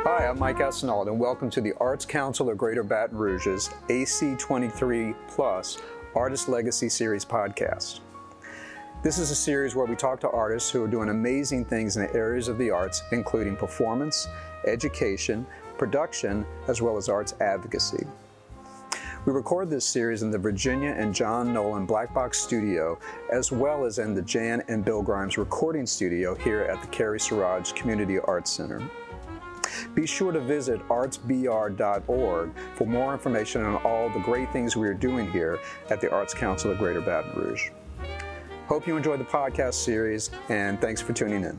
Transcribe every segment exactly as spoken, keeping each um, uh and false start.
Hi, I'm Mike Esnault, and welcome to the Arts Council of Greater Baton Rouge's A C twenty-three Plus Artist Legacy Series podcast. This is a series where we talk to artists who are doing amazing things in the areas of the arts, including performance, education, production, as well as arts advocacy. We record this series in the Virginia and John Nolan Black Box Studio, as well as in the Jan and Bill Grimes recording studio here at the Carrie Siraj Community Arts Center. Be sure to visit arts b r dot org for more information on all the great things we are doing here at the Arts Council of Greater Baton Rouge. Hope you enjoyed the podcast series, and thanks for tuning in.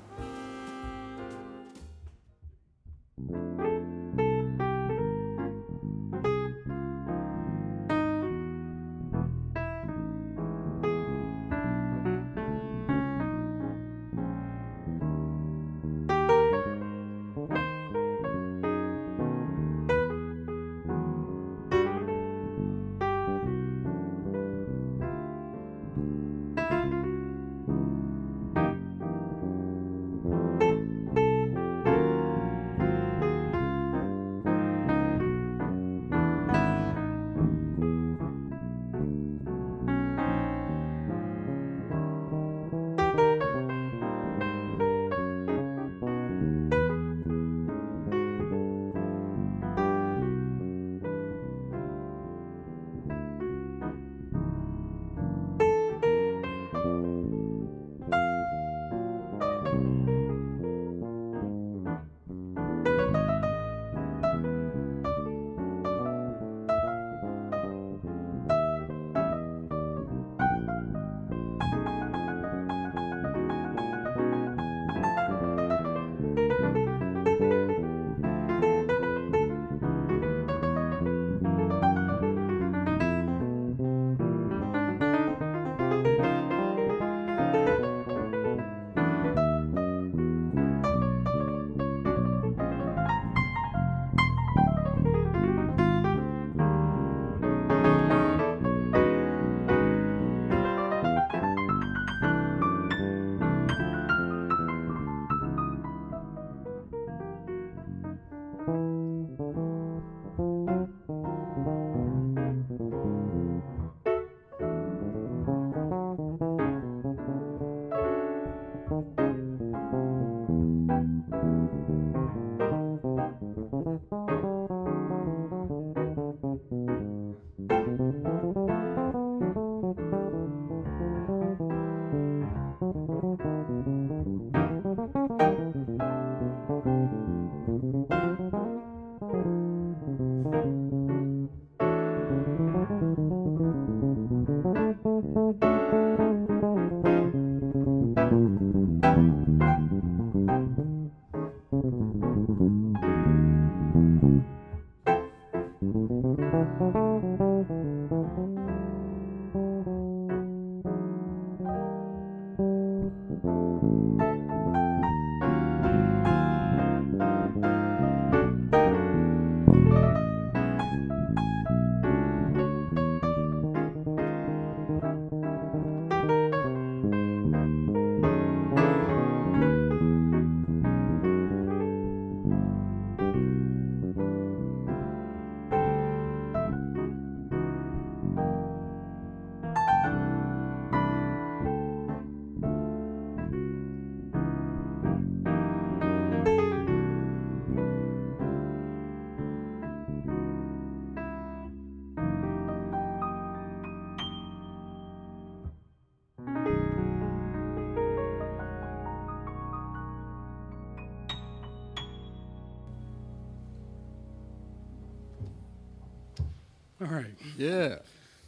All right. Yeah.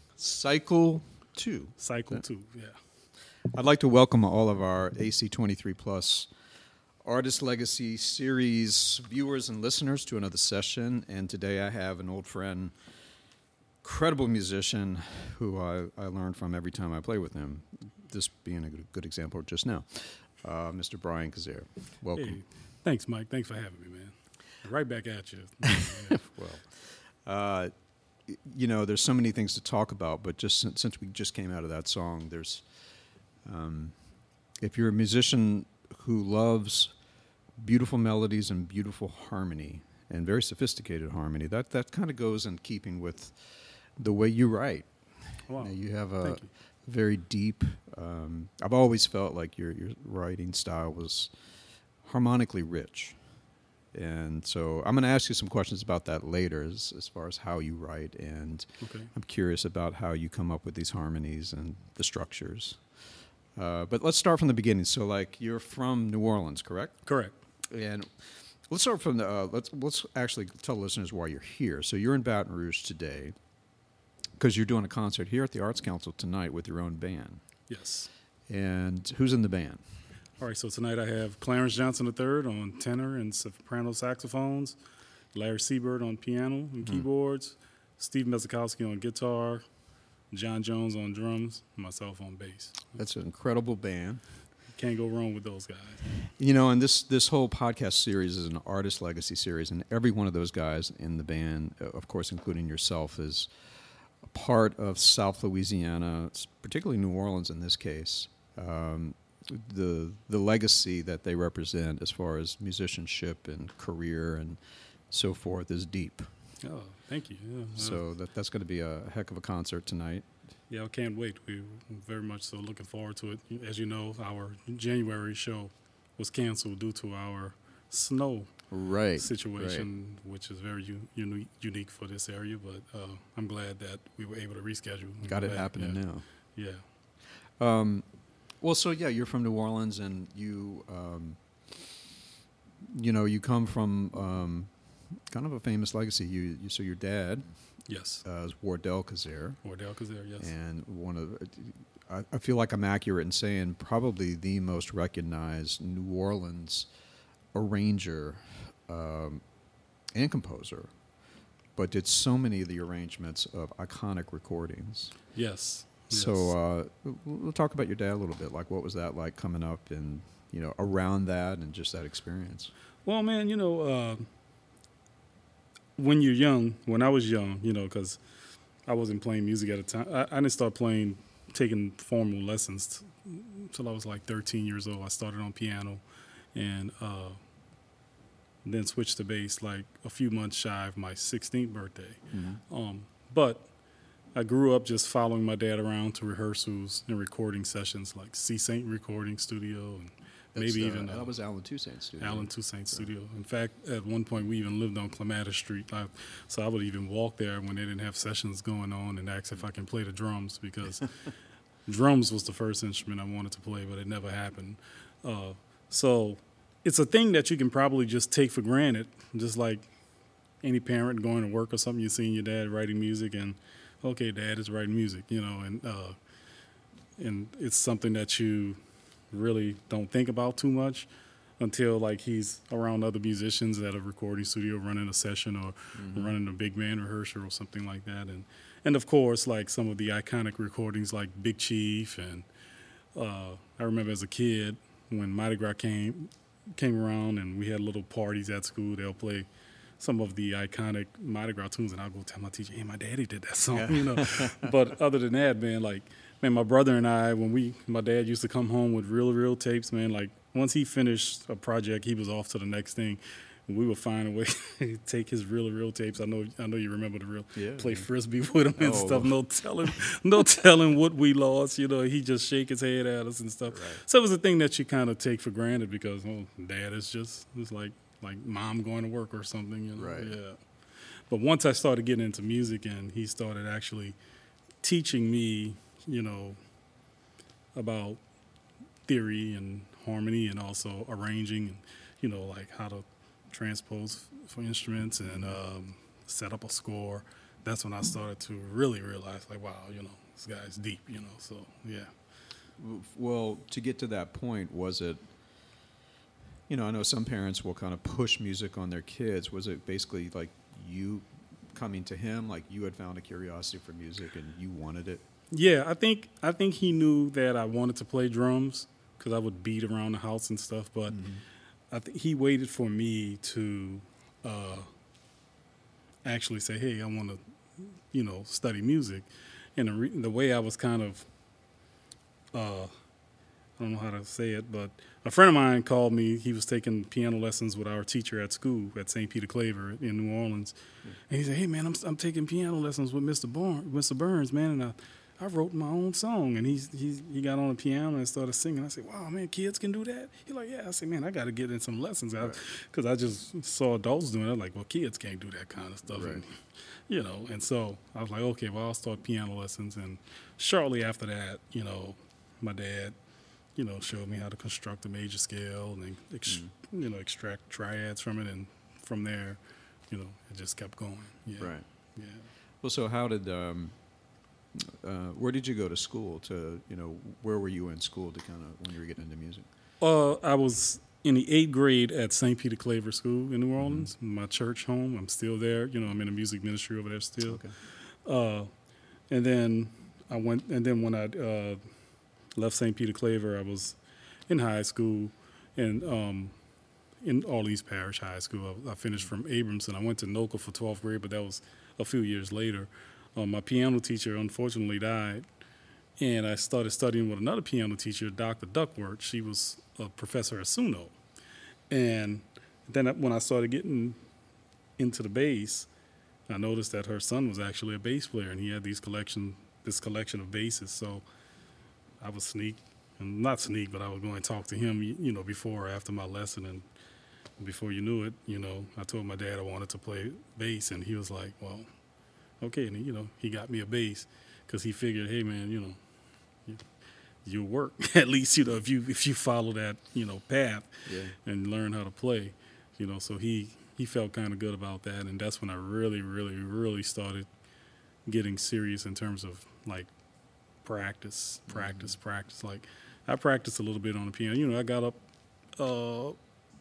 Cycle two. Cycle yeah. two, yeah. I'd like to welcome all of our A C twenty-three Plus Artist Legacy Series viewers and listeners to another session. And today I have an old friend, incredible musician who I, I learn from every time I play with him, this being a good, good example just now, uh, Mister Brian Kazare. Welcome. Hey, thanks, Mike. Thanks for having me, man. Right back at you. Well, uh, you know, there's so many things to talk about, but just since, since we just came out of that song, there's, um, if you're a musician who loves beautiful melodies and beautiful harmony, and very sophisticated harmony. That that kind of goes in keeping with the way you write. Wow. You know, you have a Thank you. very deep. Um, I've always felt like your your writing style was harmonically rich, and so I'm going to ask you some questions about that later, as, as far as how you write, and Okay. I'm curious about how you come up with these harmonies and the structures. Uh, but let's start from the beginning. So, like, you're from New Orleans, correct? Correct. And let's start from the. Uh, let's let's actually tell listeners why you're here. So you're in Baton Rouge today because you're doing a concert here at the Arts Council tonight with your own band. Yes. And who's in the band? All right, so tonight I have Clarence Johnson the third on tenor and soprano saxophones, Larry Seabird on piano and keyboards, Steve Mezikowski on guitar, John Jones on drums, and myself on bass. That's an incredible band. Can't go wrong with those guys. You know, and this this whole podcast series is an artist legacy series, and every one of those guys in the band, uh, of course, including yourself, is a part of South Louisiana, particularly New Orleans in this case. Um, the the legacy that they represent as far as musicianship and career and so forth is deep. Oh, thank you. Yeah, uh, So that that's going to be a heck of a concert tonight. yeah, I can't wait. We're very much so looking forward to it. As you know, our January show was canceled due to our snow Right. situation, which is very u- uni- unique for this area. But uh, I'm glad that we were able to reschedule. and Got go it back. happening yeah. now. Yeah. Um, well, so yeah, you're from New Orleans, and you, um, you know, you come from um, kind of a famous legacy. You, you so your dad Yes. uh, is Wardell Kazare, Wardell Kazare, yes. and one of, I, I feel like I'm accurate in saying probably the most recognized New Orleans arranger um, and composer, but did so many of the arrangements of iconic recordings. Yes. So yes. uh, we'll talk about your dad a little bit. Like, what was that like coming up and, you know, around that and just that experience? Well, man, you know, uh, when you're young, when I was young, you know, because I wasn't playing music at a time. I, I didn't start playing, taking formal lessons until I was like thirteen years old. I started on piano and uh, then switched to bass like a few months shy of my sixteenth birthday. Mm-hmm. Um, but I grew up just following my dad around to rehearsals and recording sessions like C. Saint Recording Studio and That's, maybe uh, even that uh, was Alan Toussaint's studio. Alan Toussaint Studio. In fact, at one point we even lived on Clematis Street. I, so I would even walk there when they didn't have sessions going on and ask if I can play the drums because drums was the first instrument I wanted to play, but it never happened. Uh, so it's a thing that you can probably just take for granted, just like any parent going to work or something. You're seeing your dad writing music and, okay, dad is writing music, you know, and uh, and it's something that you really don't think about too much until like he's around other musicians at a recording studio running a session or Mm-hmm. running a big band rehearsal or something like that. And and of course, like some of the iconic recordings like Big Chief. And uh, I remember as a kid when Mardi Gras came came around and we had little parties at school, they'll play some of the iconic Mardi Gras tunes, and I'll go tell my teacher, hey, my daddy did that song, Yeah. you know. But other than that, man, like, man, my brother and I, when we, my dad used to come home with reel reel tapes, man, like, once he finished a project, he was off to the next thing. We would find a way to take his reel reel tapes. I know, I know you remember the real, Yeah. play frisbee with him and Oh. stuff. No telling, no telling what we lost. You know, he just shake his head at us and stuff. Right. So it was a thing that you kind of take for granted because, oh, dad is just, it's like, like mom going to work or something. You know? Right. Yeah. But once I started getting into music and he started actually teaching me, you know, about theory and harmony and also arranging and, you know, like how to transpose for instruments and um, set up a score, that's when I started to really realize, like, wow, you know, this guy's deep, you know, so, yeah. Well, to get to that point, was it, you know, I know some parents will kind of push music on their kids. Was it basically like you coming to him, like you had found a curiosity for music and you wanted it? Yeah, I think I think he knew that I wanted to play drums because I would beat around the house and stuff. But Mm-hmm. I think he waited for me to uh, actually say, "Hey, I want to, you know, study music." And the, re- the way I was kind of, uh, I don't know how to say it, but a friend of mine called me. He was taking piano lessons with our teacher at school at Saint Peter Claver in New Orleans. Mm-hmm. And he said, hey, man, I'm, I'm taking piano lessons with Mister Barnes, Mister Burns, man, and I, I wrote my own song. And he's, he's, he got on the piano and started singing. I said, wow, man, kids can do that? He's like, yeah. I said, man, I got to get in some lessons. Because right. I, I just saw adults doing it. I'm like, well, kids can't do that kind of stuff. Right. And, you know, and so I was like, okay, well, I'll start piano lessons. And shortly after that, you know, my dad, you know, showed me how to construct a major scale and, ex- mm. you know, extract triads from it. And from there, you know, it just kept going. Yeah. Right. Yeah. Well, so how did, um, uh, where did you go to school to, you know, where were you in school to kind of, when you were getting into music? Uh, I was in the eighth grade at Saint Peter Claver School in New Orleans, mm-hmm. my church home. I'm still there. You know, I'm in the music ministry over there still. Okay. Uh, and then I went, and then when I, uh, left Saint Peter Claver, I was in high school and um, in Orleans Parish High School. I, I finished from Abramson. I went to NOCA for twelfth grade, but that was a few years later. Um, my piano teacher unfortunately died, and I started studying with another piano teacher, Doctor Duckworth. She was a professor at SUNO. And then when I started getting into the bass, I noticed that her son was actually a bass player, and he had these collection, this collection of basses. So I would sneak, and not sneak, but I would go and talk to him, you know, before or after my lesson. And before you knew it, you know, I told my dad I wanted to play bass, and he was like, well, okay. And, he, you know, he got me a bass because he figured, hey, man, you know, you, you'll work. At least, you know, if you if you follow that, you know, path yeah. and learn how to play, you know. So he, he felt kind of good about that. And that's when I really, really, really started getting serious in terms of, like, practice, practice, mm-hmm. practice. Like, I practiced a little bit on the piano. You know, I got up uh,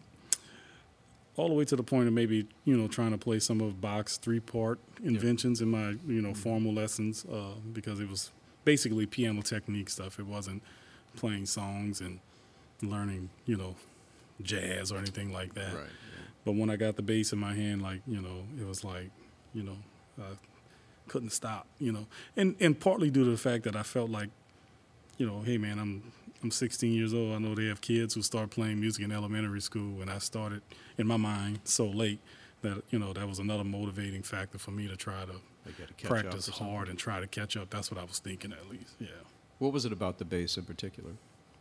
all the way to the point of maybe, you know, trying to play some of Bach's three-part inventions yep. in my, you know, mm-hmm. formal lessons uh, because it was basically piano technique stuff. It wasn't playing songs and learning, you know, jazz or anything like that. Right, yeah. But when I got the bass in my hand, like, you know, it was like, you know, uh, couldn't stop, you know, and and partly due to the fact that I felt like, you know, hey man, I'm I'm sixteen years old. I know they have kids who start playing music in elementary school, and I started in my mind so late that, you know, that was another motivating factor for me to try to, to practice hard and try to catch up. That's what I was thinking, at least. Yeah. What was it about the bass in particular?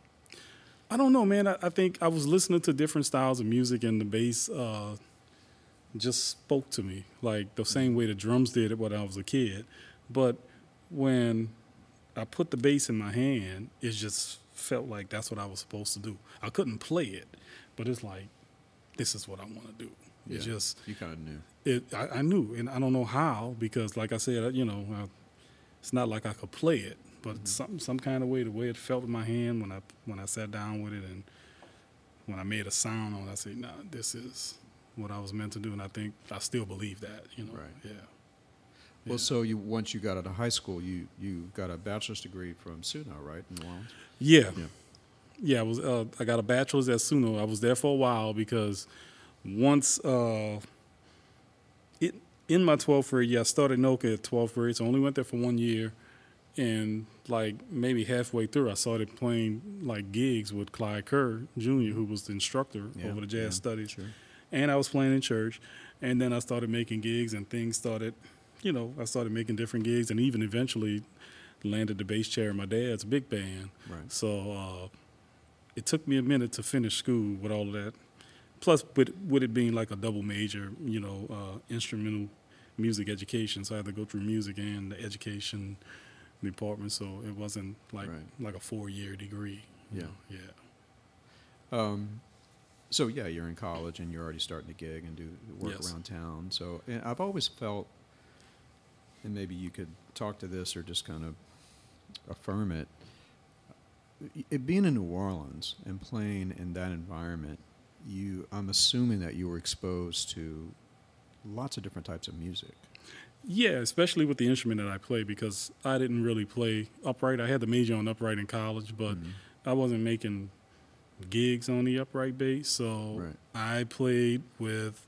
I don't know, man. I, I think I was listening to different styles of music, and the bass uh, just spoke to me, like the same way the drums did it when I was a kid. But when I put the bass in my hand, it just felt like that's what I was supposed to do. I couldn't play it, but it's like, this is what I want to do. It yeah, just you kind of knew. It I, I knew, and I don't know how, because like I said, you know, I, it's not like I could play it, but mm-hmm. some some kind of way, the way it felt in my hand when I when I sat down with it, and when I made a sound on it, I said, nah, this is what I was meant to do, and I think I still believe that, you know. Right. Yeah. Well, yeah. so you once you got out of high school, you, you got a bachelor's degree from SUNO, right, in New Orleans? Yeah. Yeah. Yeah, I was. Uh, I got a bachelor's at SUNO. I was there for a while because once uh, it in my twelfth grade year, I started NOCA at twelfth grade, so I only went there for one year. And like maybe halfway through, I started playing like gigs with Clyde Kerr Junior, who was the instructor yeah, over the jazz yeah, studies. Sure. And I was playing in church. And then I started making gigs, and things started, you know, I started making different gigs, and even eventually landed the bass chair in my dad's big band. Right. So uh, it took me a minute to finish school with all of that. Plus, with, with it being like a double major, you know, uh, instrumental music education, so I had to go through music and the education department, so it wasn't like right. like a four-year degree. Yeah. Know? Yeah. Um, so, yeah, you're in college and you're already starting to gig and do work yes. around town. So and I've always felt, and maybe you could talk to this or just kind of affirm it, it being in New Orleans and playing in that environment, you I'm assuming that you were exposed to lots of different types of music. Yeah, especially with the instrument that I play, because I didn't really play upright. I had the major on upright in college, but mm-hmm. I wasn't making gigs on the upright bass, so right. I played with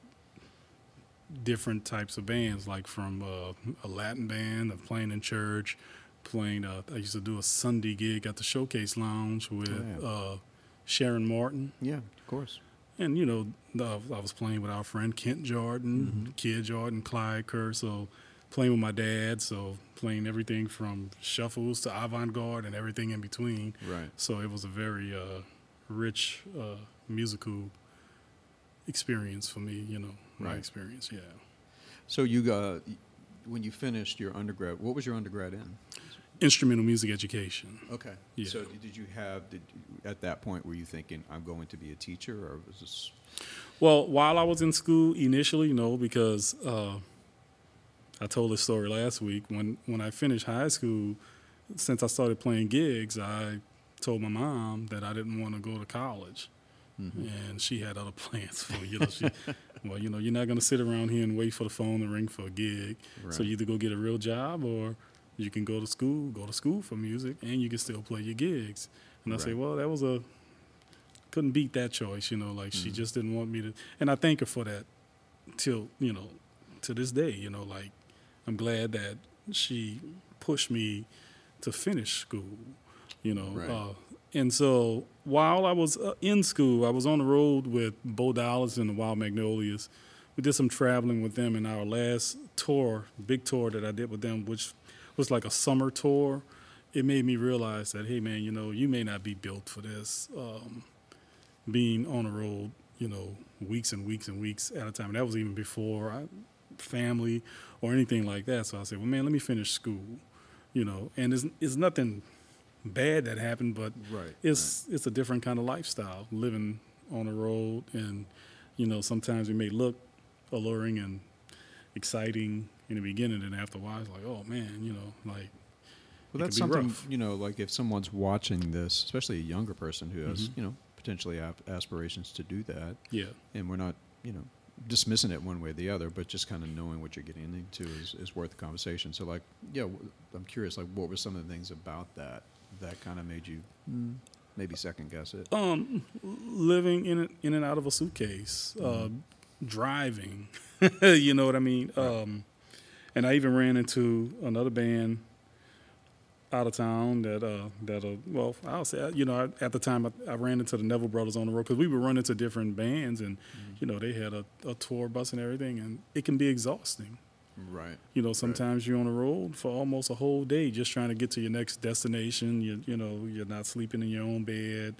different types of bands, like from uh, a Latin band of playing in church playing. Uh, I used to do a Sunday gig at the Showcase Lounge with Oh, yeah. uh, Sharon Martin. Yeah, of course. And, you know, the, I was playing with our friend Kent Jordan, Mm-hmm. Kid Jordan, Clyde Kerr. So playing with my dad. So playing everything from shuffles to avant-garde and everything in between. Right. So it was a very uh, rich uh, musical experience for me, you know, my Right. experience, yeah. So you got, when you finished your undergrad, what was your undergrad in? Instrumental music education. Okay. Yeah. So did you have, did you, at that point, were you thinking, I'm going to be a teacher, or was this? Well, while I was in school initially, no, because uh, I told this story last week. When, when I finished high school, since I started playing gigs, I told my mom that I didn't want to go to college. Mm-hmm. And she had other plans for me. You know, she, well, you know, you're not going to sit around here and wait for the phone to ring for a gig. Right. So you either go get a real job, or you can go to school, go to school for music, and you can still play your gigs. And I say, Right. well, that was a, couldn't beat that choice, you know, like Mm-hmm. she just didn't want me to. And I thank her for that till, you know, to this day, you know, like I'm glad that she pushed me to finish school, you know. Right. Uh, and so while I was uh, in school, I was on the road with Bo Dallas and the Wild Magnolias. We did some traveling with them in our last tour, big tour that I did with them, which was like a summer tour. It made me realize that, hey, man, you know, you may not be built for this, um, being on the road, you know, weeks and weeks and weeks at a time. And that was even before I, family or anything like that. So I said, well, man, let me finish school, you know. And it's, it's nothing bad that happened, but Right, it's it's a different kind of lifestyle, living on the road. And, you know, sometimes it may look alluring and exciting in the beginning, and after a while it's like, oh, man, you know, like, Well, it that's could be something, rough. you know, like if someone's watching this, especially a younger person who has, Mhm. you know, potentially ap- aspirations to do that, yeah. and we're not, you know, dismissing it one way or the other, but just kind of knowing what you're getting into is, is worth the conversation. So, like, yeah, w- I'm curious, like, what were some of the things about that that kind of made you mm, maybe second guess it? Um, living in it, in and out of a suitcase, uh, Mm-hmm. driving, you know what I mean? Right. Um, and I even ran into another band out of town that, uh, that, uh, well, I'll say, you know, I, at the time I, I ran into the Neville Brothers on the road, because we would run into different bands, and, Mm-hmm. you know, they had a, a tour bus and everything, and it can be exhausting. Right. You know, sometimes you're on the road for almost a whole day just trying to get to your next destination. You, you know, you're not sleeping in your own bed,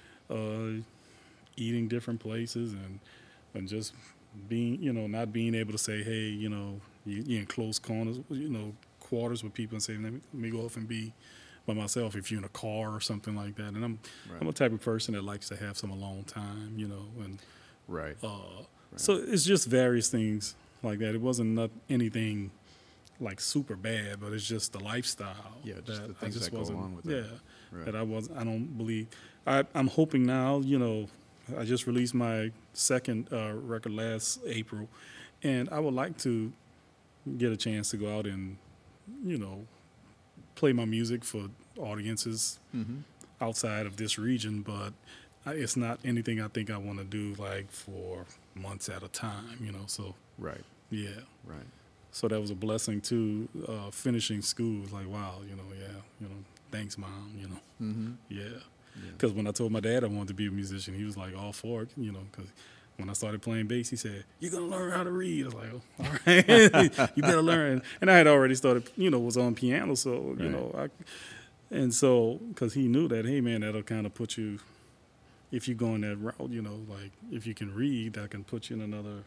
uh, eating different places, and and just being, you know, not being able to say, hey, you know, you, you're in close corners, you know, quarters with people, and say, let me, let me go off and be by myself if you're in a car or something like that. And I'm Right. I'm a type of person that likes to have some alone time, you know, and Right. uh, so it's just various things like that. It wasn't not anything like super bad, but it's just the lifestyle. Yeah, just that the things I just that go wasn't, along with yeah, it. Right. that I was. I don't believe. I, I'm hoping now. You know, I just released my second uh, record last April, and I would like to get a chance to go out and, you know, play my music for audiences Mm-hmm. outside of this region, but I, it's not anything I think I want to do like for months at a time, you know. So Right. yeah, Right. so that was a blessing too. Uh, finishing school was like, wow, you know, yeah, you know, thanks, mom, you know, Mm-hmm. yeah. Yeah. Because when I told my dad I wanted to be a musician, he was like all for it, you know. Because when I started playing bass, he said, "You're gonna learn how to read." I was like, oh, "All right, you better learn." And I had already started, you know, was on piano, so you Right. know, I, and so because he knew that, hey man, that'll kind of put you, if you go in that route, you know, like if you can read, that can put you in another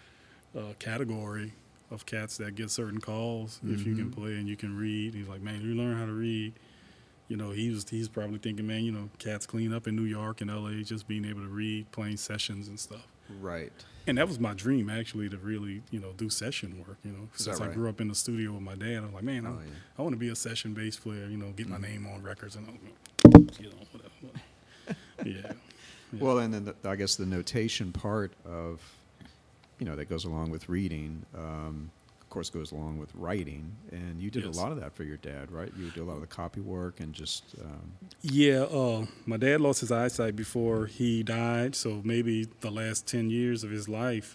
uh, category of cats that get certain calls if you can Mhm. play and you can read. He's like, man, you learn how to read. You know, he was he's probably thinking, man, you know, cats clean up in New York and L A, just being able to read, playing sessions and stuff. Right. And that was my dream, actually, to really, you know, do session work, you know. Is that Since right? I grew up in the studio with my dad, I was like, man, I, Oh, yeah. I want to be a session bass player, you know, get my Mhm. name on records and, all, you know, whatever. Yeah. Yeah. Well, and then the, I guess the notation part of, you know, that goes along with reading, um, of course, goes along with writing. And you did Yes. a lot of that for your dad, right? You would do a lot of the copy work and just, um, Yeah, uh, my dad lost his eyesight before he died, so maybe the last ten years of his life,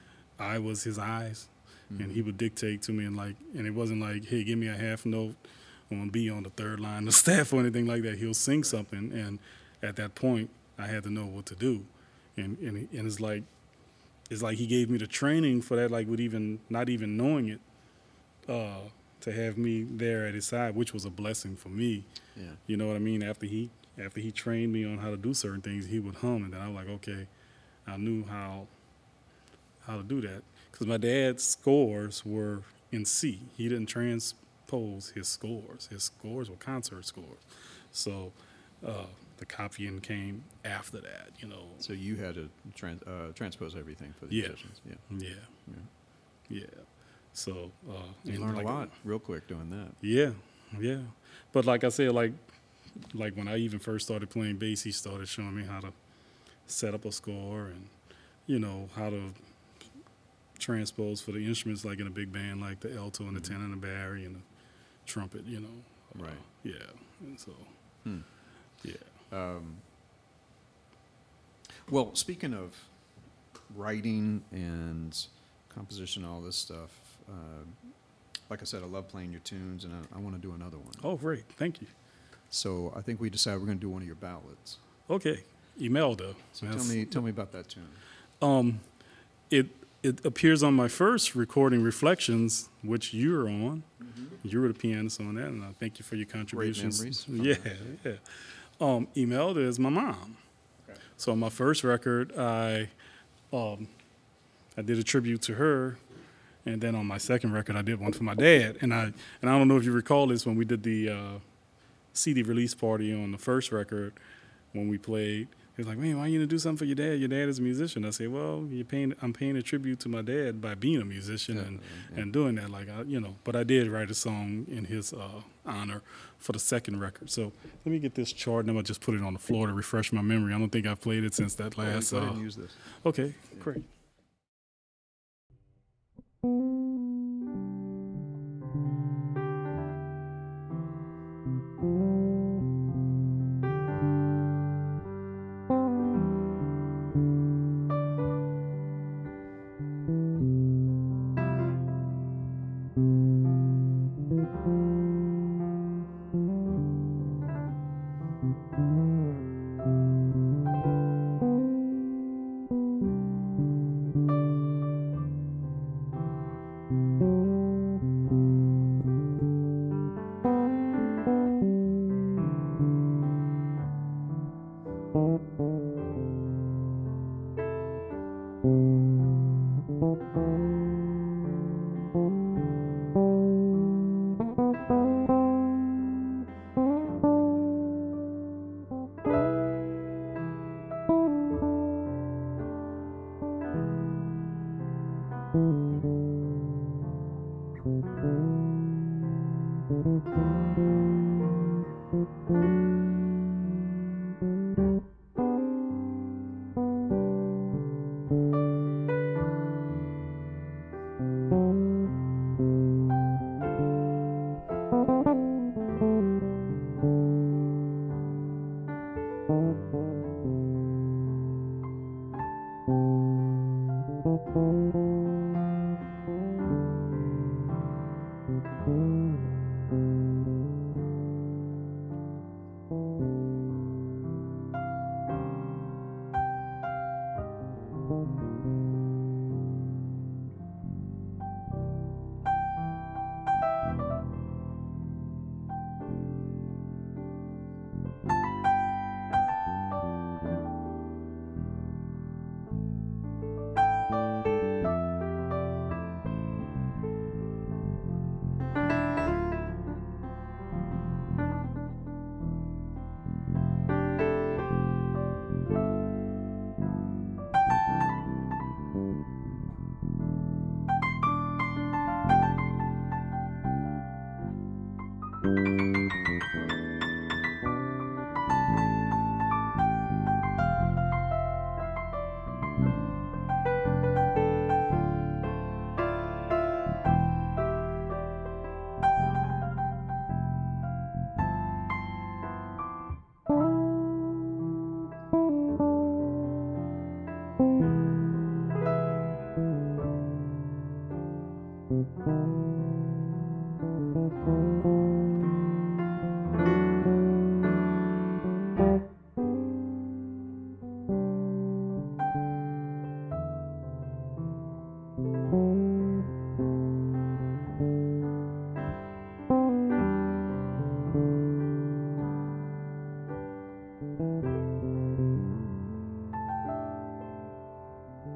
I was his eyes, and he would dictate to me, and like, and it wasn't like, hey, give me a half note won't be on the third line of staff or anything like that. He'll sing something, and at that point, I had to know what to do, and and, and it's like it's like he gave me the training for that, like with even not even knowing it, uh, to have me there at his side, which was a blessing for me. Yeah. You know what I mean? After he after he trained me on how to do certain things, he would hum, and then I was like, okay, I knew how how to do that, because my dad's scores were in C. He didn't transpose his scores. His scores were concert scores. So uh, the copying came after that, you know. So you had to trans, uh, transpose everything for the Yeah. musicians. Yeah. Yeah. Yeah. Yeah. So uh, You and learn like- a lot real quick doing that. Yeah, yeah. But like I said, like like when I even first started playing bass, he started showing me how to set up a score and, you know, how to transpose for the instruments, like in a big band, like the alto and the tenor and the bari and the trumpet, you know. Uh, Right. yeah. And so, Hmm. yeah. Um, well, speaking of writing and composition, all this stuff, uh, like I said, I love playing your tunes, and I, I want to do another one. Oh, great. Thank you. So I think we decided we're going to do one of your ballads. Okay. Imelda. So That's- tell me, tell me about that tune. Um, it it appears on my first recording, Reflections, which you're on. You were the pianist on that, and I thank you for your contributions. memories from Yeah, that. yeah. Um, Imelda is my mom. Okay. So on my first record, I um, I did a tribute to her, and then on my second record, I did one for my dad. And I and I don't know if you recall this, when we did the uh, C D release party on the first record, when we played, he was like, "Man, why you gonna do something for your dad? Your dad is a musician." I said, "Well, you're paying. I'm paying a tribute to my dad by being a musician Yeah, and yeah. and doing that. Like, I, you know." But I did write a song in his uh, honor for the second record. So let me get this chart, and I'm gonna just put it on the floor to refresh my memory. I don't think I've played it since that Go ahead- last. go ahead Uh, and use this. okay, great.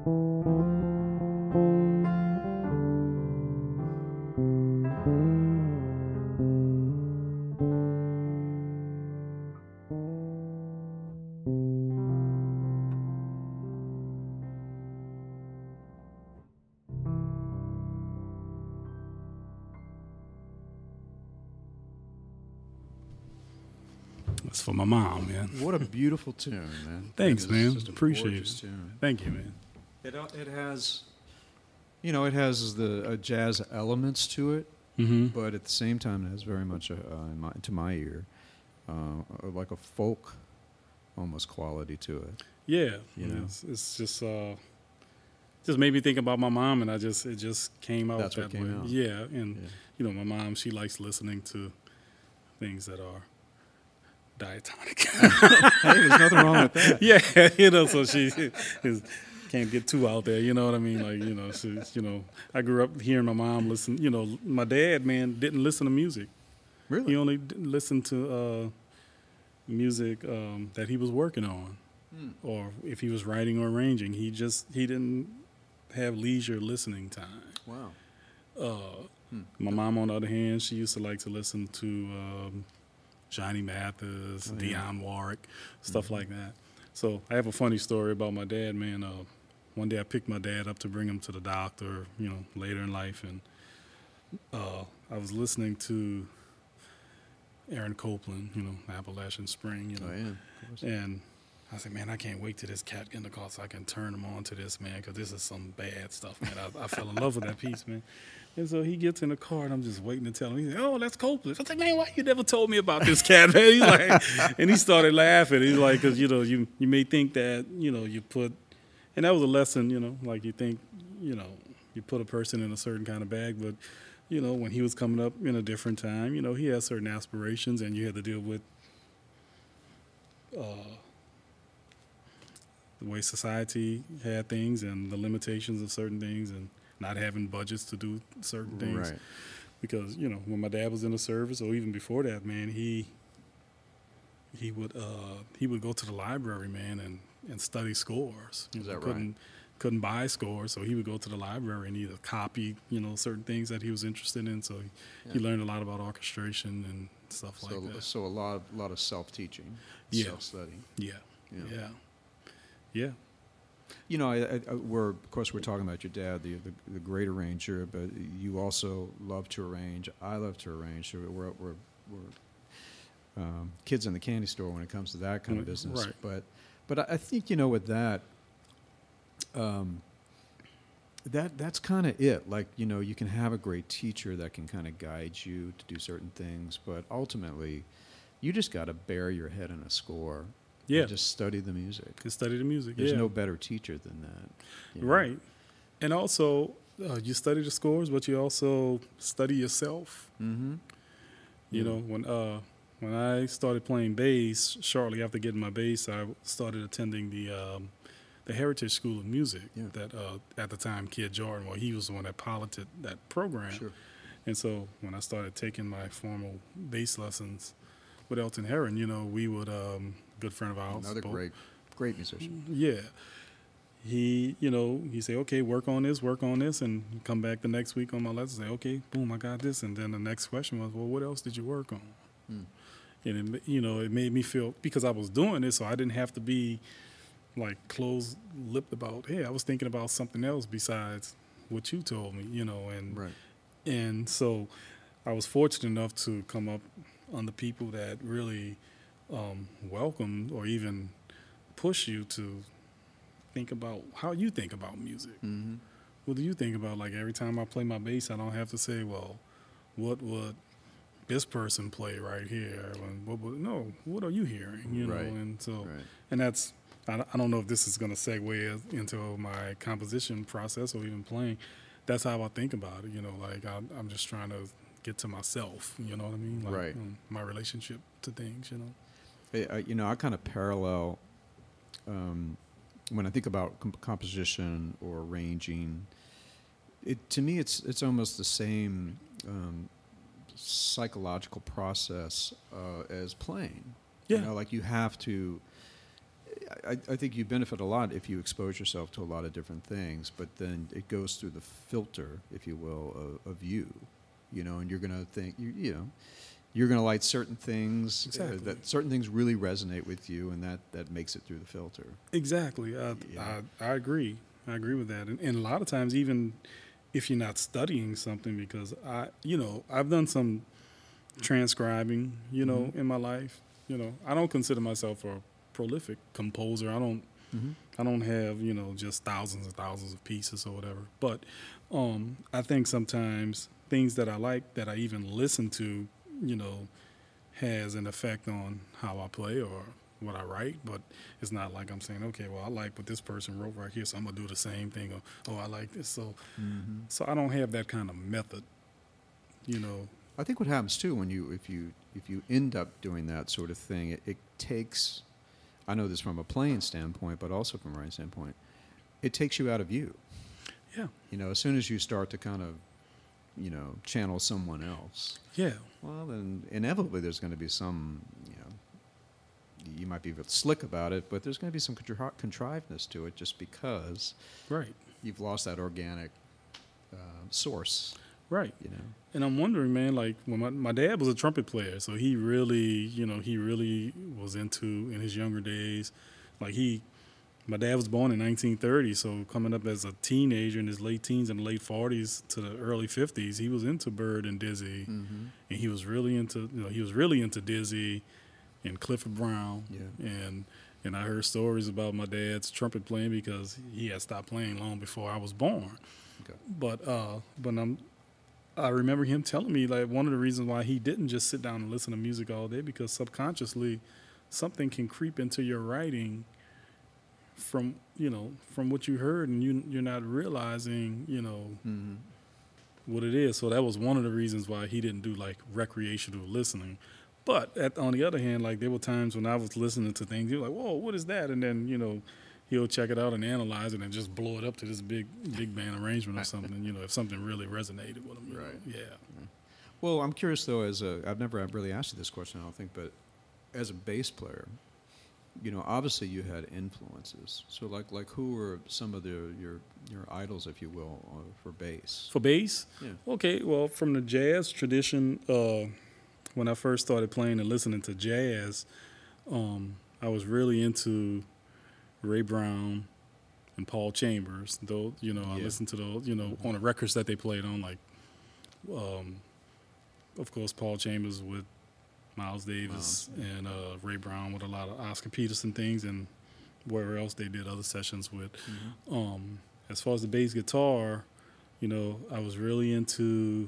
It's for my mom, man. What a beautiful tune, man. Thanks, It is man. just a Appreciate gorgeous it. Tune. Thank you, man. It uh, it has, you know, it has the uh, jazz elements to it, Mm-hmm. but at the same time, it has very much a, uh, in my, to my ear, uh, like a folk almost quality to it. Yeah, You know? it's, it's just uh, just made me think about my mom, and I just it just came out That's that what came way. out. Yeah, and Yeah. you know, my mom, she likes listening to things that are diatonic. Hey, there's nothing wrong with that. Yeah, you know, so she is, can't get too out there. You know what I mean? Like, you know, she's, you know, I grew up hearing my mom listen. You know, my dad, man, didn't listen to music. Really? He only didn't listen to uh, music um, that he was working on, Hmm. or if he was writing or arranging. He just he didn't have leisure listening time. Wow. Uh, Hmm. My mom, on the other hand, she used to like to listen to um, Johnny Mathis, Oh, yeah. Dionne Warwick, stuff Mm-hmm. like that. So I have a funny story about my dad, man. Uh, one day I picked my dad up to bring him to the doctor, you know, later in life, and uh, I was listening to Aaron Copland, you know, Appalachian Spring, you know, Oh, yeah. Of course. and I said, man, I can't wait till this cat get in the car so I can turn him on to this, man, because this is some bad stuff, man. I, I fell in love with that piece, man. And so he gets in the car, and I'm just waiting to tell him. He's like, oh, that's Copeland. I was like, man, why you never told me about this cat, man? He's like, and he started laughing. He's like, because, you know, you, you may think that, you know, you put, and that was a lesson, you know, like you think, you know, you put a person in a certain kind of bag, but, you know, when he was coming up in a different time, you know, he had certain aspirations, and you had to deal with uh, the way society had things and the limitations of certain things and not having budgets to do certain things. Right. Because, you know, when my dad was in the service, or even before that, man, he he would uh, he would go to the library, man, and, and study scores. You Is know, that couldn't, right? Couldn't buy scores, so he would go to the library and either copy, you know, certain things that he was interested in. So he, he Yeah. learned a lot about orchestration and stuff So, like that. so a lot, a lot of self-teaching, Yeah. self-study. Yeah, Yeah. yeah, yeah. You know, I, I, I- we're of course we're talking about your dad, the, the the great arranger, but you also love to arrange. I love to arrange. So we're we're, we're um, kids in the candy store when it comes to that kind of Mm, business. right. But but I I think, you know, with that, um, that that's kind of it. Like, you know, you can have a great teacher that can kind of guide you to do certain things, but ultimately, you just got to bury your head in a score. Yeah. And just study the music. Could study the music. There's yeah. no better teacher than that. you know? Right. And also, uh, you study the scores, but you also study yourself. Mm-hmm. You Yeah. know, when uh, when I started playing bass, shortly after getting my bass, I started attending the um, the Heritage School of Music. Yeah. That uh, at the time, Kid Jordan, well, he was the one that piloted that program. Sure. And so when I started taking my formal bass lessons with Elton Heron, you know, we would um, good friend of ours. Another both- great, great musician. Yeah. He, you know, he say, okay, work on this, work on this, and come back the next week on my lesson, say, okay, boom, I got this. And then the next question was, well, what else did you work on? Hmm. And, it, you know, it made me feel, because I was doing this, so I didn't have to be, like, closed-lipped about, hey, I was thinking about something else besides what you told me, you know. And, Right. and so I was fortunate enough to come up on the people that really um, welcomed or even push you to think about how you think about music. Mm-hmm. What do you think about, like, every time I play my bass, I don't have to say, well, what would this person play right here? And what would, no, what are you hearing? You know, Right. and so, Right. and that's, I, I don't know if this is going to segue into my composition process or even playing. That's how I think about it. You know, like I, I'm just trying to get to myself. You know what I mean? Like, Right. um, my relationship to things. You know. Hey, I, you know, I kind of parallel um, when I think about comp- composition or arranging. It to me, it's it's almost the same um, psychological process uh, as playing. Yeah. You know, like you have to. I, I think you benefit a lot if you expose yourself to a lot of different things, but then it goes through the filter, if you will, of, of you, you know, and you're going to think, you, you know, you're going to like certain things, Exactly. uh, that certain things really resonate with you, and that, that makes it through the filter. Exactly. I, Yeah. I, I agree. I agree with that. And, and a lot of times, even if you're not studying something, because I, you know, I've done some transcribing, you know, Mhm. in my life. You know, I don't consider myself a prolific composer. I don't, Mm-hmm. I don't have, you know, just thousands and thousands of pieces or whatever. But um, I think sometimes things that I like, that I even listen to, you know, has an effect on how I play or what I write. But it's not like I'm saying, okay, well, I like what this person wrote right here, so I'm gonna do the same thing. Or, oh, I like this. So, Mm-hmm. so I don't have that kind of method, you know. I think what happens too when you if you if you end up doing that sort of thing, it, it takes. I know this from a playing standpoint, but also from a writing standpoint. It takes you out of you. Yeah. You know, as soon as you start to kind of, you know, channel someone else, Yeah. well, then inevitably there's going to be some, you know, you might be a bit slick about it, but there's going to be some contri- contrivedness to it just because Right. you've lost that organic uh, source, Right. you know. And I'm wondering, man, like when my, my dad was a trumpet player, so he really, you know, he really was into in his younger days. Like he, my dad was born in nineteen thirty, so coming up as a teenager in his late teens and late forties to the early fifties, he was into Bird and Dizzy, Mm-hmm. and he was really into, you know, he was really into Dizzy and Clifford Brown, Yeah. and and I heard stories about my dad's trumpet playing because he had stopped playing long before I was born. Okay. But uh, but I'm. I remember him telling me like one of the reasons why he didn't just sit down and listen to music all day, because subconsciously something can creep into your writing from, you know, from what you heard, and you you're not realizing, you know, Mm-hmm. what it is. So that was one of the reasons why he didn't do like recreational listening. But at, on the other hand, like there were times when I was listening to things, you're like, whoa, what is that? And then, you know, he'll check it out and analyze it and just blow it up to this big big band arrangement or something, you know, if something really resonated with him. You Right. know? Yeah. Well, I'm curious though. As a, I've never really asked you this question, I don't think, but as a bass player, you know, obviously you had influences. So, like, like who were some of the your your idols, if you will, uh, for bass? For bass, Yeah. okay, well, from the jazz tradition, uh, when I first started playing and listening to jazz, um, I was really into Ray Brown and Paul Chambers. Though, you know, I Yeah. listened to those, you know, on the records that they played on, like, um, of course, Paul Chambers with Miles Davis and uh, Ray Brown with a lot of Oscar Peterson things, and wherever else they did other sessions with. Mm-hmm. Um, as far as the bass guitar, you know, I was really into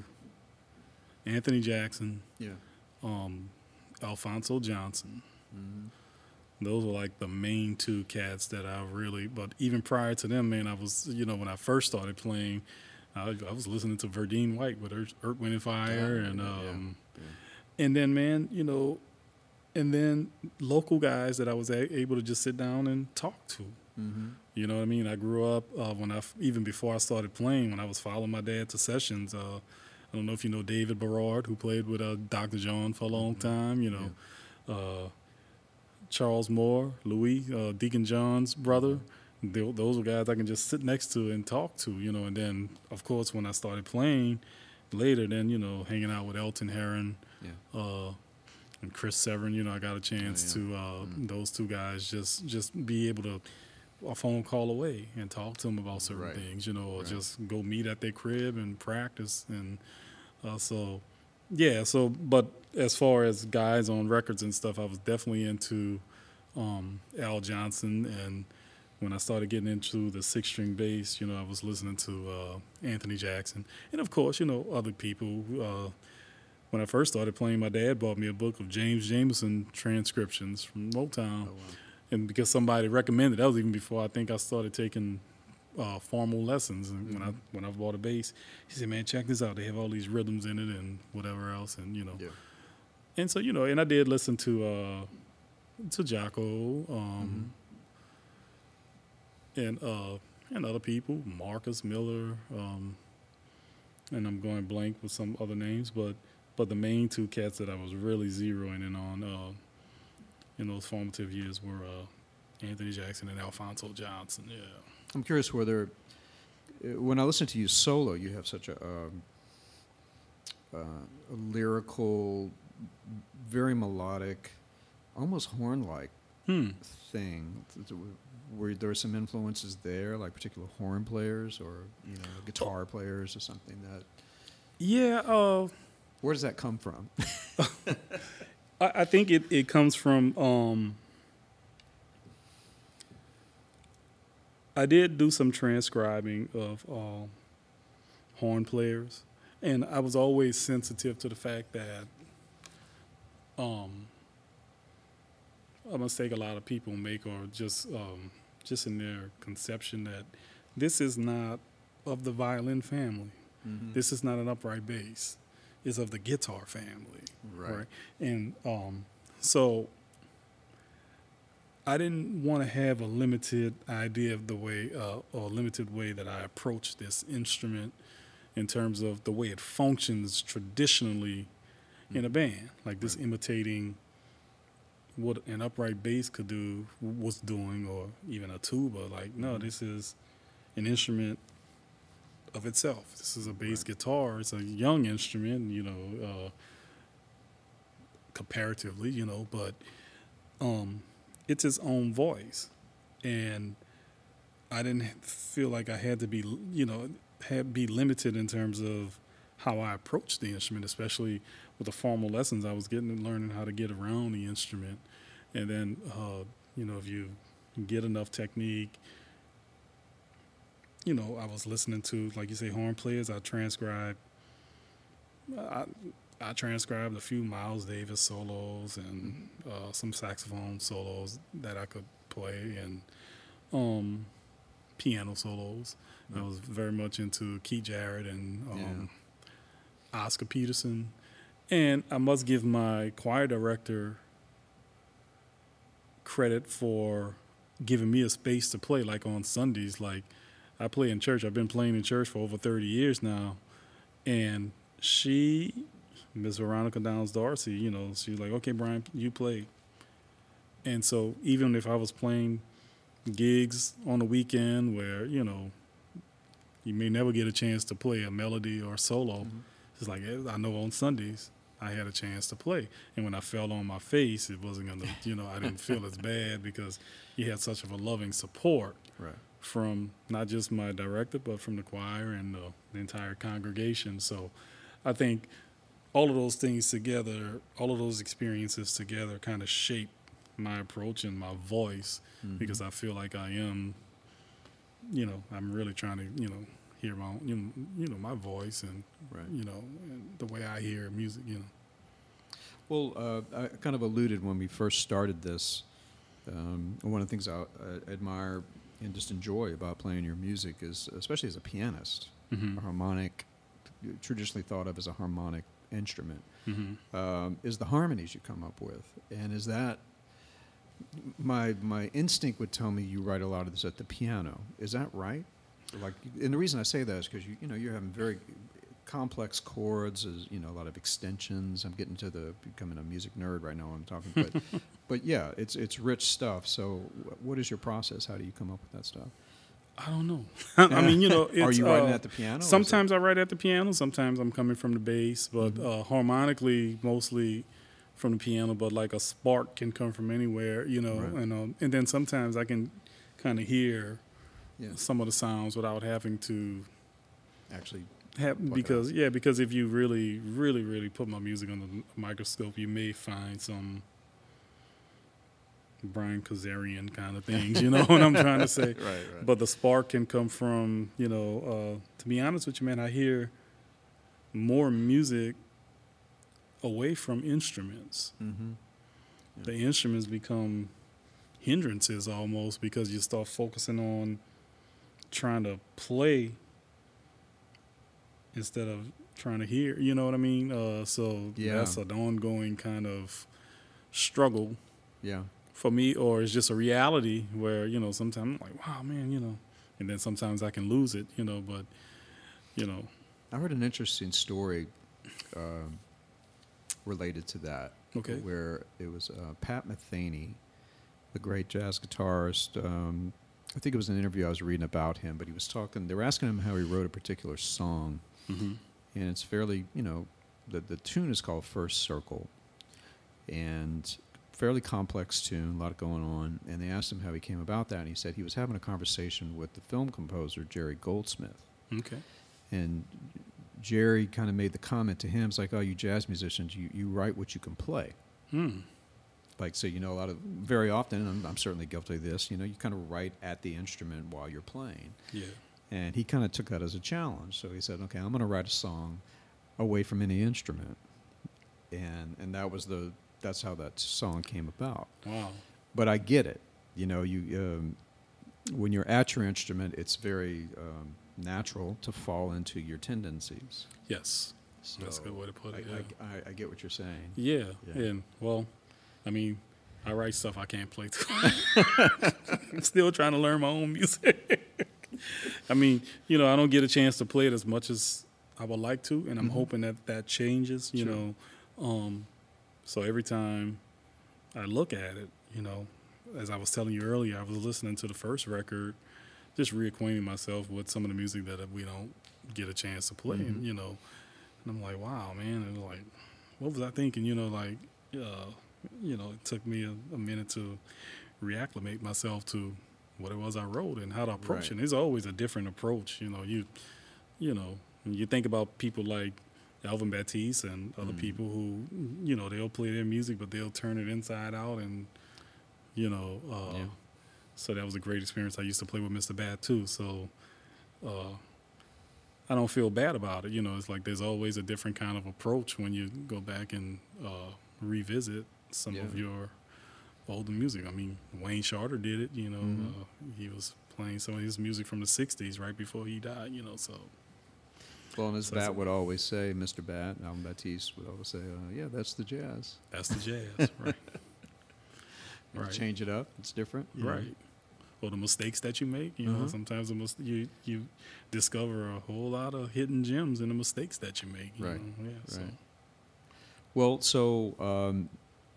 Anthony Jackson, Yeah. um, Alphonso Johnson. Mm-hmm. Those were like the main two cats that I really, but even prior to them, man, I was, you know, when I first started playing, I, I was listening to Verdine White with Earth, Earth Wind and Fire, Oh, and yeah, um, yeah. and then, man, you know, and then local guys that I was a- able to just sit down and talk to. Mm-hmm. You know what I mean? I grew up uh, when I, even before I started playing, when I was following my dad to sessions. Uh, I don't know if you know David Berard, who played with uh, Doctor John for a long Mm-hmm. time. You know, uh, Charles Moore, Louis, uh, Deacon John's brother. They, those were guys I can just sit next to and talk to. You know, and then of course when I started playing later, then you know, hanging out with Elton Heron. Yeah. Uh, and Chris Severin, you know, I got a chance Oh, yeah. to uh, Mm. those two guys just just be able to a phone call away and talk to them about certain Right. things, you know, or Right. just go meet at their crib and practice. And uh, so, yeah. So, but as far as guys on records and stuff, I was definitely into um, Al Johnson. And when I started getting into the six string bass, you know, I was listening to uh, Anthony Jackson, and of course, you know, other people. Uh, When I first started playing, my dad bought me a book of James Jamerson transcriptions from Motown. Oh, wow. And because somebody recommended, that was even before I think I started taking uh, formal lessons. And when I Mhm. when I bought a bass, he said, "Man, check this out. They have all these rhythms in it and whatever else." And you know, Yeah. and so you know, and I did listen to uh, to Jocko um, and uh, and other people, Marcus Miller, um, and I'm going blank with some other names, but but the main two cats that I was really zeroing in on uh, in those formative years were uh, Anthony Jackson and Alphonso Johnson. Yeah. I'm curious whether, uh, when I listen to you solo, you have such a, um, uh, a lyrical, very melodic, almost horn-like Hmm. thing. Were there some influences there, like particular horn players or you know guitar players or something that? Yeah. Uh, Where does that come from? I, I think it, it comes from. Um, I did do some transcribing of uh, horn players, and I was always sensitive to the fact that um, a mistake a lot of people make, or just um, just in their conception that this is not of the violin family. Mm-hmm. This is not an upright bass. It's of the guitar family, Right. right? And um, so I didn't want to have a limited idea of the way, uh, or limited way that I approach this instrument in terms of the way it functions traditionally in a band, like this imitating what an upright bass could do, was doing, or even a tuba. Like, no, this is an instrument of itself. This is a bass Right. guitar. It's a young instrument, you know, uh, comparatively, you know, but um, it's its own voice. And I didn't feel like I had to be, you know, had be limited in terms of how I approached the instrument, especially with the formal lessons I was getting and learning how to get around the instrument. And then, uh, you know, if you get enough technique, you know, I was listening to, like you say, horn players. I transcribed, I, I transcribed a few Miles Davis solos and uh, some saxophone solos that I could play, and um, piano solos. I was very much into Keith Jarrett and um, Oscar Peterson. And I must give my choir director credit for giving me a space to play, like on Sundays. Like, I play in church. I've been playing in church for over thirty years now. And she, Miss Veronica Downs Darcy, you know, she's like, okay, Brian, you play. And so even if I was playing gigs on the weekend where, you know, you may never get a chance to play a melody or a solo, mm-hmm. It's like, I know on Sundays I had a chance to play. And when I fell on my face, it wasn't going to, you know, I didn't feel as bad because you had such of a loving support. Right. From not just my director, but from the choir and the, the entire congregation. So I think all of those things together, all of those experiences together kind of shape my approach and my voice, mm-hmm. because I feel like I am, you know, I'm really trying to, you know, hear my own, you know, you know my voice and, right. you know, and the way I hear music, you know. Well, uh, I kind of alluded when we first started this, um, one of the things I, I admire and just enjoy about playing your music is, especially as a pianist, mm-hmm. a harmonic, traditionally thought of as a harmonic instrument, mm-hmm. um, is the harmonies you come up with. And is that, my my instinct would tell me you write a lot of this at the piano. Is that right? Like, and the reason I say that is because you you know you're having very complex chords, is you know a lot of extensions. I'm getting to the becoming a music nerd right now when I'm talking, but but yeah, it's it's rich stuff. So, what is your process? How do you come up with that stuff? I don't know. I mean, you know, it's, are you writing uh, at the piano? Sometimes I write at the piano. Sometimes I'm coming from the bass, but mm-hmm. uh, harmonically, mostly from the piano. But like a spark can come from anywhere, you know. Right. And um, and then sometimes I can kind of hear yeah. some of the sounds without having to actually have, because yeah, because if you really, really, really put my music under the microscope, you may find some Brian Kazarian kind of things, you know what I'm trying to say? Right, right. But the spark can come from, you know, uh, to be honest with you, man, I hear more music away from instruments. Mm-hmm. Yeah. The instruments become hindrances almost because you start focusing on trying to play instead of trying to hear, you know what I mean? Uh, so yeah. that's an ongoing kind of struggle. Yeah. For me, or it's just a reality where, you know, sometimes I'm like, wow, man, you know, and then sometimes I can lose it, you know, but, you know. I heard an interesting story uh, related to that. Okay. Where it was uh, Pat Metheny the great jazz guitarist. Um, I think it was an interview I was reading about him, but he was talking. They were asking him how he wrote a particular song, Mm-hmm. and it's fairly, you know, the the tune is called First Circle, and fairly complex tune, a lot going on. And they asked him how he came about that, and he said he was having a conversation with the film composer Jerry Goldsmith, Okay. and Jerry kind of made the comment to him, it's like, oh, you jazz musicians, you, you write what you can play. Hmm. Like, so, you know, a lot of, very often, and I'm, I'm certainly guilty of this, you know, you kind of write at the instrument while you're playing. Yeah. And he kind of took that as a challenge. So he said, okay, I'm going to write a song away from any instrument. And and that was the, that's how that song came about. Wow. But I get it. You know, you um, when you're at your instrument, it's very um, natural to fall into your tendencies. Yes. So That's a good way to put it. I, Yeah. I, I, I get what you're saying. Yeah. Yeah. And well, I mean, I write stuff I can't play too. I'm still trying to learn my own music. I mean, you know, I don't get a chance to play it as much as I would like to, and I'm Mhm. hoping that that changes, you Sure. know. Um, so every time I look at it, you know, as I was telling you earlier, I was listening to the first record, just reacquainting myself with some of the music that we don't get a chance to play, Mhm. and, you know, and I'm like, wow, man, and like, what was I thinking? You know, like, uh, you know, it took me a, a minute to reacclimate myself to what it was I wrote and how to approach Right. it. And it's always a different approach. You know, you, you know, when you think about people like Alvin Batiste and other Mhm. people who, you know, they'll play their music, but they'll turn it inside out, and, you know, uh, Yeah. so that was a great experience. I used to play with Mister Bad too, so uh, I don't feel bad about it. You know, it's like there's always a different kind of approach when you go back and uh, revisit some Yeah. of your older music. I mean, Wayne Shorter did it. You know, Mhm. uh, he was playing some of his music from the sixties right before he died. You know, so Well, and as So it's Bat a- would always say, Mister Bat, Alvin Batiste would always say, uh, yeah, that's the jazz. that's the jazz, right? You Right. change it up, it's different. you know. Right. Or the mistakes that you make. You know, Uh-huh. sometimes the mis- you you discover a whole lot of hidden gems in the mistakes that you make. You Right. know? Yeah. So. Right. Well, so um,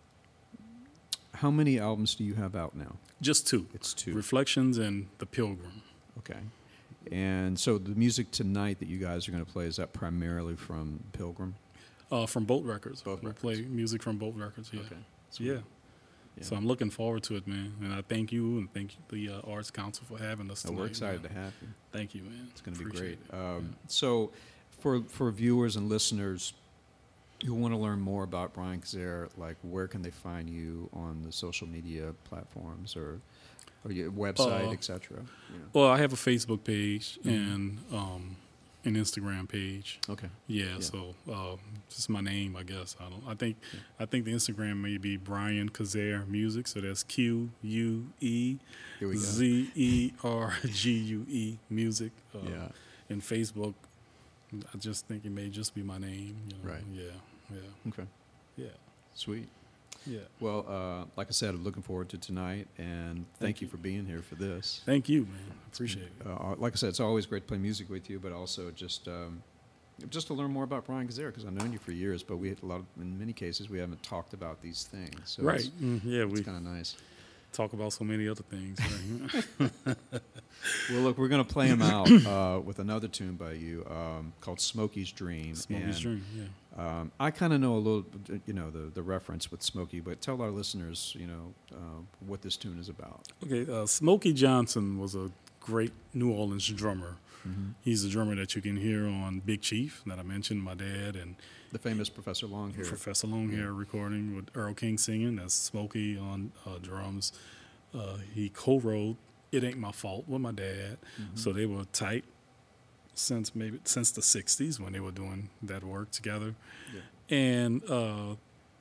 how many albums do you have out now? Just two. It's two. Reflections and The Pilgrim. Okay. And so the music tonight that you guys are going to play, is that primarily from Pilgrim? Uh, from Boat Records. Boat we'll Records. play music from Boat Records. Yeah. Okay. Yeah. Yeah. So I'm looking forward to it, man. And I thank you and thank the uh, Arts Council for having us Oh, tonight. we're excited man. to have you. Thank you, man. It's going to be Appreciate great. it. Um, So, for for viewers and listeners who want to learn more about Brian Kazare, like where can they find you on the social media platforms or or your website, Uh, et cetera? You know. Well, I have a Facebook page Mhm. and um, an Instagram page. Okay. Yeah, Yeah. so uh, just my name, I guess. I don't. I think. Yeah. I think the Instagram may be Brian Kazare Music. So that's Q U E Here we go. Z E R G U E Music. Uh, Yeah. And Facebook, I just think it may just be my name. You know? Right. Yeah. Yeah. Okay. Yeah. Sweet. Yeah. Well, uh, like I said, I'm looking forward to tonight, and thank, Thank you you. for being here for this. Thank you, man. I appreciate it. Uh, like I said, it's always great to play music with you, but also just um, just to learn more about Brian Kazare, because I've known you for years, but we had a lot of, in many cases, we haven't talked about these things. So Right. It's, Mm, yeah, it's we kind of nice. talk about so many other things. Right? Well, look, we're going to play him out uh, with another tune by you um, called Smokey's Dream. Smokey's And, Dream. Yeah. Um, I kind of know a little, you know, the, the reference with Smokey, but tell our listeners, you know, uh, what this tune is about. Okay. Uh, Smokey Johnson was a great New Orleans drummer. Mm-hmm. He's the drummer that you can hear on Big Chief that I mentioned, my dad, and The famous Professor Longhair. Professor Longhair recording with Earl King singing. That's Smokey on uh, drums. Uh, he co-wrote "It Ain't My Fault" with my dad, Mhm. so they were tight since maybe since the sixties when they were doing that work together. Yeah. And uh,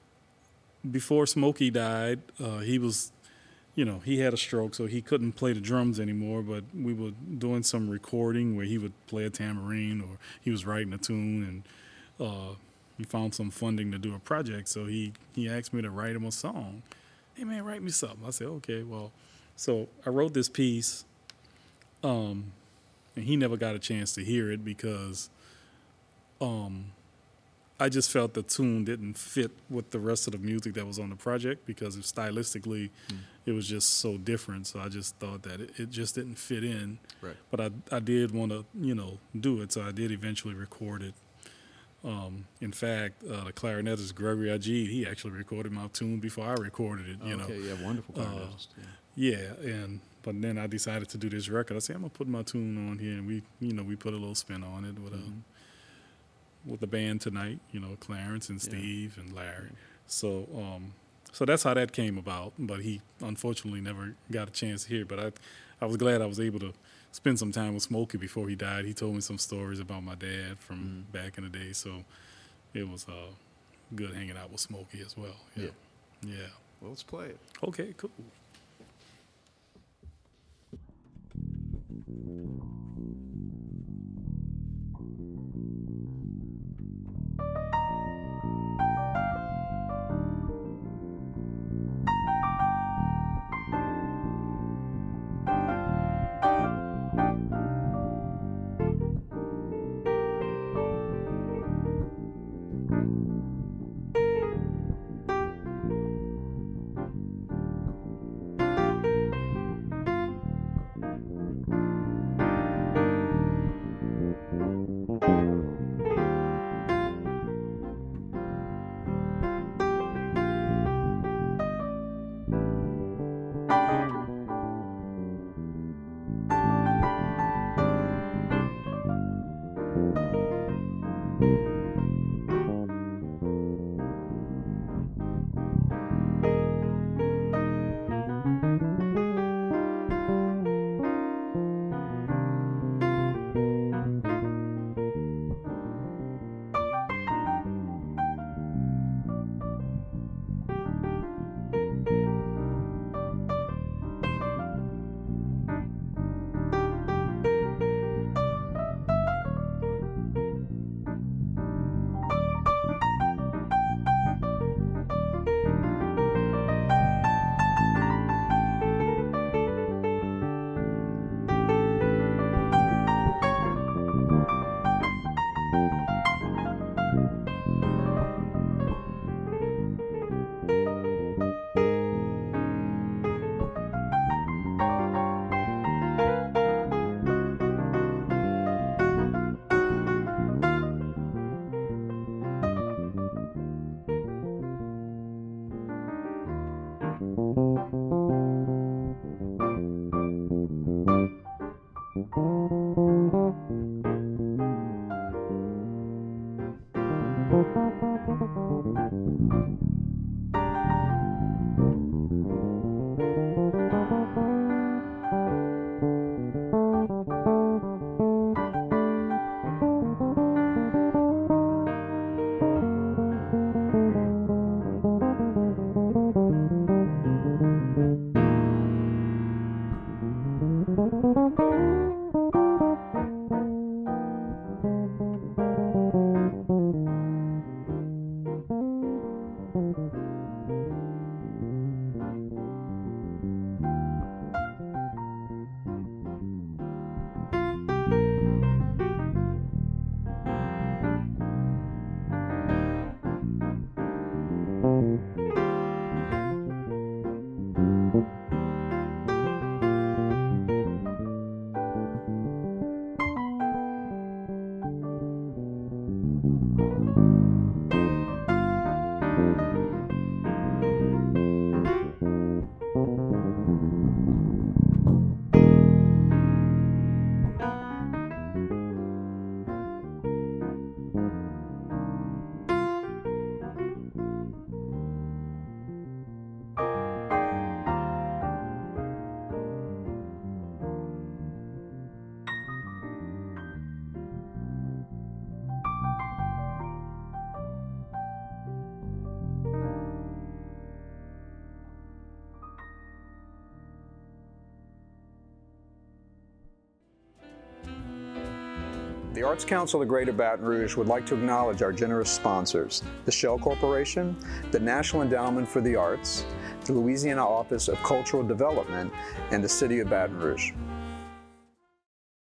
before Smokey died, uh, he was, you know, he had a stroke, so he couldn't play the drums anymore. But we were doing some recording where he would play a tambourine, or he was writing a tune, and uh, he found some funding to do a project. So he he asked me to write him a song. Hey man, write me something. I said, okay, well, so I wrote this piece, um, and he never got a chance to hear it because, um, I just felt the tune didn't fit with the rest of the music that was on the project because it, stylistically, mm. it was just so different. So I just thought that it, it just didn't fit in. Right. But I, I did want to, you know, do it. So I did eventually record it. Um, in fact, uh, the clarinetist Gregory Ajid, he actually recorded my tune before I recorded it. You okay, know. yeah, wonderful clarinetist. Uh, yeah. yeah, and but then I decided to do this record. I said I'm gonna put my tune on here, and we, you know, we put a little spin on it with mm-hmm. a with the band tonight. You know, Clarence and Steve yeah. and Larry. So, um, so that's how that came about. But he unfortunately never got a chance to hear. But I, I was glad I was able to spend some time with Smokey before he died. He told me some stories about my dad from mm. back in the day, so it was uh, good hanging out with Smokey as well. Yeah. yeah. Yeah. Well, let's play it. Okay, cool. The Arts Council of Greater Baton Rouge would like to acknowledge our generous sponsors, the Shell Corporation, the National Endowment for the Arts, the Louisiana Office of Cultural Development, and the City of Baton Rouge.